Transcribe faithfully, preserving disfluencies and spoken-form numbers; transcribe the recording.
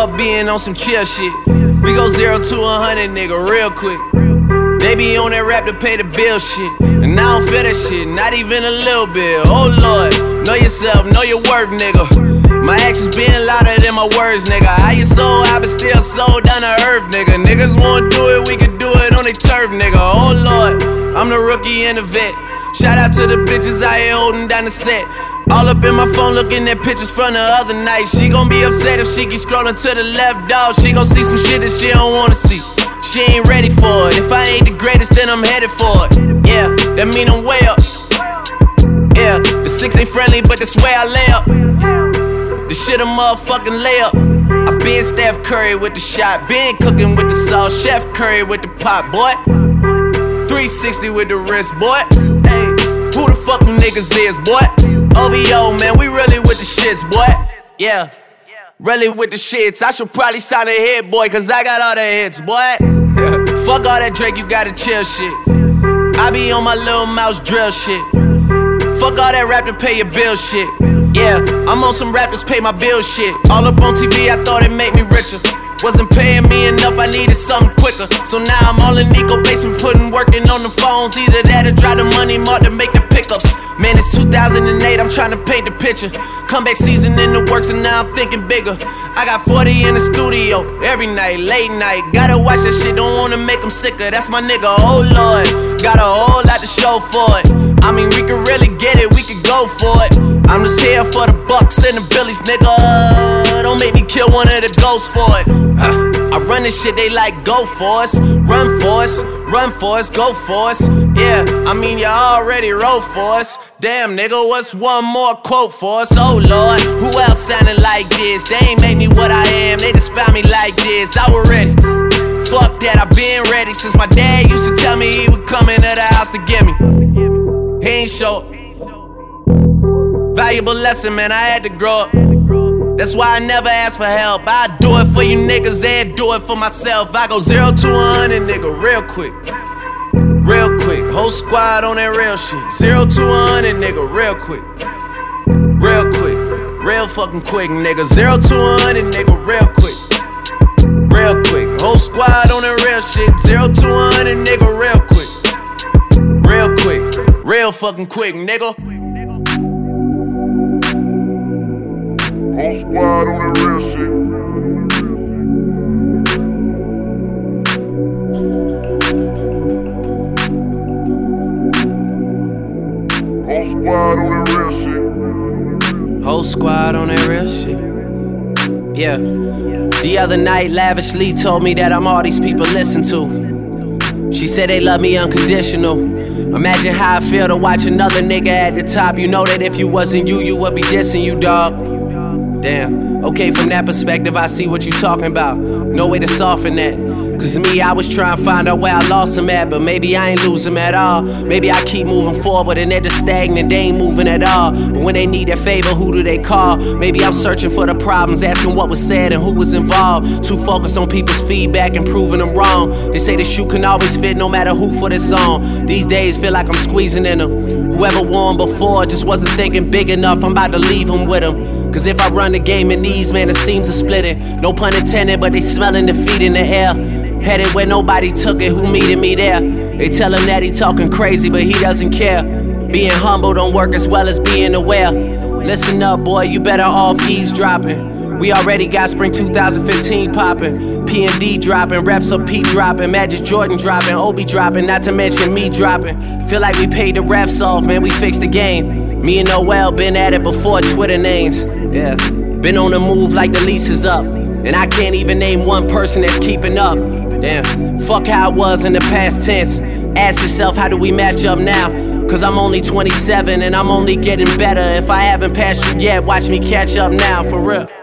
up being on some chill shit. We go zero to a hundred, nigga, real quick. They be on that rap to pay the bill shit, and I don't feel that shit, not even a little bit. Oh Lord, know yourself, know your worth, nigga. My actions being louder than my words, nigga. How you so high but still so down to earth, nigga? Niggas won't do it, we can do it on they turf, nigga. Oh Lord, I'm the rookie and the vet. Shout out to the bitches out here holding down the set. All up in my phone looking at pictures from the other night. She gon' be upset if she keep scrolling to the left, dog. She gon' see some shit that she don't wanna see. She ain't ready for it. If I ain't the greatest, then I'm headed for it. Yeah, that mean I'm way up. Yeah, the six ain't friendly, but that's where I lay up. The shit a motherfucking layup. I been Steph Curry with the shot, been cooking with the sauce, Chef Curry with the pot, boy. three sixty with the wrist, boy. Hey, who the fuck them niggas is, boy? O V O, man, we really with the shits, boy. Yeah, really with the shits. I should probably sign a hit, boy, cause I got all the hits, boy. Fuck all that Drake, you gotta chill shit. I be on my little mouse drill shit. Fuck all that rap to pay your bill shit. Yeah, I'm on some rappers pay my bill shit. All up on T V, I thought it made me richer. Wasn't paying me enough, I needed something quicker. So now I'm all in Nico basement, putting working on the phones. Either that or drive the money mark to make the pickups. Man, it's two thousand eight, I'm trying to paint the picture. Comeback season in the works and now I'm thinking bigger. I got forty in the studio, every night, late night. Gotta watch that shit, don't wanna make them sicker. That's my nigga, oh Lord. Got a whole lot to show for it. I mean, we could really get it, we could go for it. I'm just here for the bucks and the billies, nigga. Don't make me kill one of the ghosts for it. uh, I run this shit, they like go for us. Run for us, run for us, go for us. Yeah, I mean you already wrote for us. Damn nigga, what's one more quote for us? Oh Lord, who else sounding like this? They ain't made me what I am, they just found me like this. I was ready, fuck that, I been ready. Since my dad used to tell me he would come into the house to get me. He ain't show up. Valuable lesson, man, I had to grow up. That's why I never ask for help. I do it for you niggas and do it for myself. I go zero to a hundred, nigga, real quick. Real quick, whole squad on that real shit. Zero to a hundred, nigga, real quick. Real quick, real fucking quick, nigga. Zero to a hundred, nigga, real quick. Real quick, whole squad on that real shit. Zero to a hundred, nigga, real quick. Real quick, real fucking quick, nigga. Whole squad on that real shit. Whole squad on that real shit. Whole squad on that real shit. Yeah. The other night, Lavishly told me that I'm all these people listen to. She said they love me unconditional. Imagine how I feel to watch another nigga at the top. You know that if you wasn't you, you would be dissing you, dog. Damn, okay, from that perspective, I see what you talking about. No way to soften that. Cause me, I was trying to find out where I lost him at. But maybe I ain't lose him at all. Maybe I keep moving forward and they're just stagnant, they ain't moving at all. But when they need that favor, who do they call? Maybe I'm searching for the problems, asking what was said and who was involved. Too focused on people's feedback and proving them wrong. They say the shoe can always fit no matter who for this song. These days feel like I'm squeezing in them. Whoever won before just wasn't thinking big enough, I'm about to leave him with him. Cause if I run the game in these, man, the seams are splitting. No pun intended, but they smelling defeat in the air. Headed where nobody took it, who meeting me there? They tell him that he talking crazy, but he doesn't care. Being humble don't work as well as being aware. Listen up, boy, you better off eavesdropping. We already got spring two thousand fifteen popping. P and D dropping, reps of P dropping, Magic Jordan dropping, Obi dropping, not to mention me dropping. Feel like we paid the refs off, man, we fixed the game. Me and Noel been at it before Twitter names. Yeah, been on the move like the lease is up. And I can't even name one person that's keeping up. Damn, fuck how it was in the past tense. Ask yourself, how do we match up now? Cause I'm only twenty-seven and I'm only getting better. If I haven't passed you yet, watch me catch up now, for real.